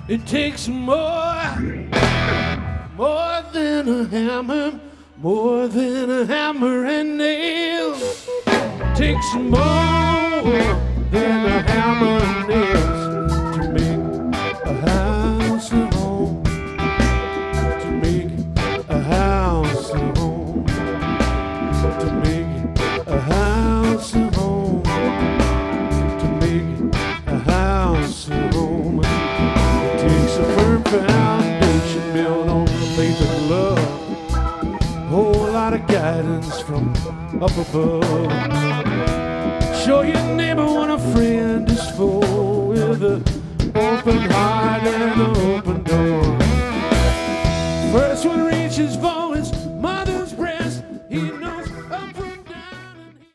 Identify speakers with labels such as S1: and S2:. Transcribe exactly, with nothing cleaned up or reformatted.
S1: It takes more, more than a hammer, more than a hammer and nails. Takes more than a hammer and nails to make a house a home. To make a house a home. To make a house a home. To make a house a home. It takes a firm foundation built on the faith of love. Whole lot of guidance from up above. Show your neighbor when a friend is full, with an open heart and an open door. First one reaches for